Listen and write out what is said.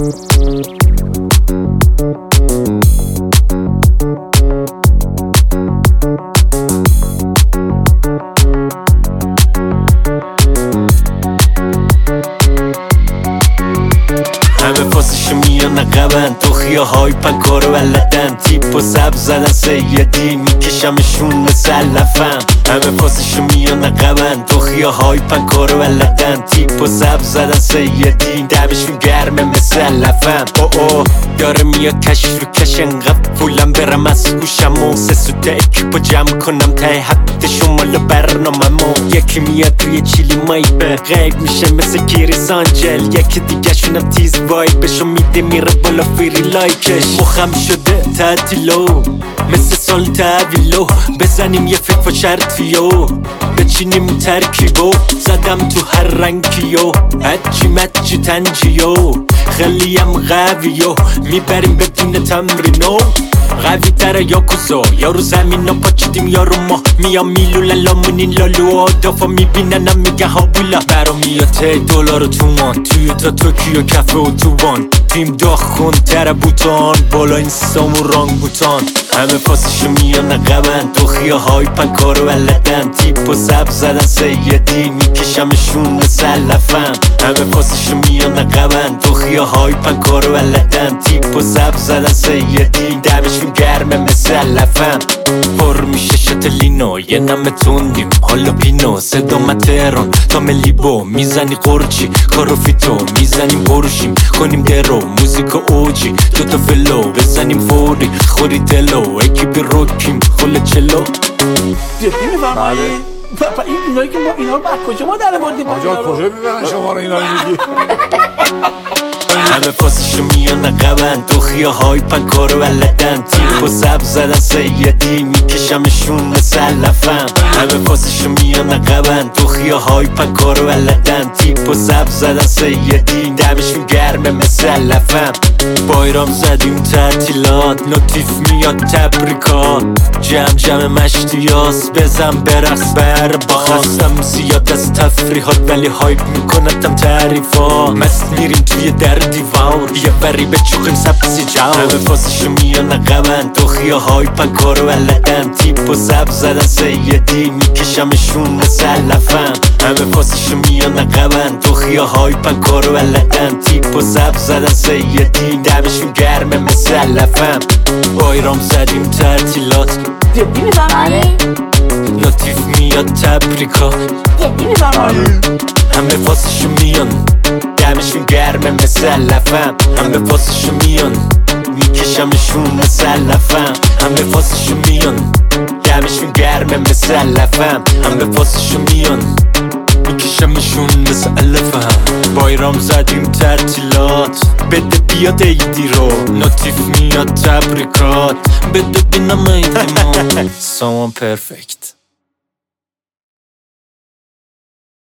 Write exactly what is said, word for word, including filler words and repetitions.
همه پاسشو میان عقبن تو خیاهای پن کارو بلدن تیپ و سب زدن سیدی میکشمشون مسلفم همه پاسشو میان عقبن تو خیاهای پن کارو بلدن تیپ و سب زدن سیدی دمشون گرمه مسلفم او او داره میاد کش رو کش انقدر پولم برم از گوشم و سه سوته اکیپو جمع کنم ته هفته شمال برنامه مو یکی میاد توی چیلی مایبه غیب میشه مثل گیری سانجل یکی دیگه شونم تیز وایبشو میده میره بالا فیری لایکش مخم شده تعطیلو مثل سال تحویلو بزنیم یه فکر و شرطیو بچینیم ترکیبو زدم تو هر رنگیو هچی مچی تنجیو خیلیم قویو میبریم بدون تمرینو قوی تره یا کسو یارو زمین ها پاچیدیم یارو ما میام میلوله لامونین لالو آدافا میبیننم میگه ها بولا برا میاد تی دلار و تومان توی تا توکیو کفه و توبان تیم داخ کن تره بوتان بالا این سامو رانگ بوتان همه پاسشو میان عقبن تو خیاهای پن کارو بلدن تیپ و سب زدن سیدی میکشمشون مسلفم همه پاسشو میان عقبن تو خیاهای پن کارو بلدن تیپ و سب زدن سیدی دمشون گرمه مسلفم پر میشه شتلینو یه نمه تندیم حالا پینو صدا تهران تا ملیبو میزنی قرچی کارو فیتو میزنیم بروشیم کنیم درو موزیک اوجی دوتا فلو بزنیم فوری خوری دلو اکیپی روکیم خل چلو جدی میفرمایی؟ این اینایی که ما اینا رو بر کجا ما در بردیم؟ آجا کجا بیبرن شما رو اینا رو میگی؟ همه پاسشو میان عقبن تو خیاهای پن کارو بلدن تیپ و سب زدن سیدی میکشمشون مسلفم همه پاسشو میان عقبن تو خیاهای پن کارو بلدن تیپ و سب زدن سیدی دمشون گرمه مسلفم بایرام زدیم تعطیلات نوتیف میاد تبریکات جمع جمع مشتیاس بزن برقص بر با خستم زیاد از تفریحات ولی هایپ میکنتم تعریفات مست میریم توی در دیوار یه بری به چوخیم سبسی جاو همه پاسشو میان عقبن تو خیاهای پن کارو بلدن تیپ و سب زدن سیدی میکشمشون مسلفم همه پاسشو میان عقبن تو خیاهای پن کارو بلدن تیپ و سب زدن سیدی دمشون گرمه مسلفم بایرام زدیم تعطیلات جدی میفرمایی؟ نوتیف میاد تبریکات جدی میفرمایی؟ همه پاسشو میان دمشون گرمه مسلفم همه پاسشو میان میکشمشون مسلفم همه پاسشو میان دمشون گرمه مسلفم همه پاسشو میان میکشمشون مسلفم بایرام زدیم تعطیلات بده بیاد ایدی رو نوتیف میاد تبریکات بده بینم ایدی ما سامان پرفکت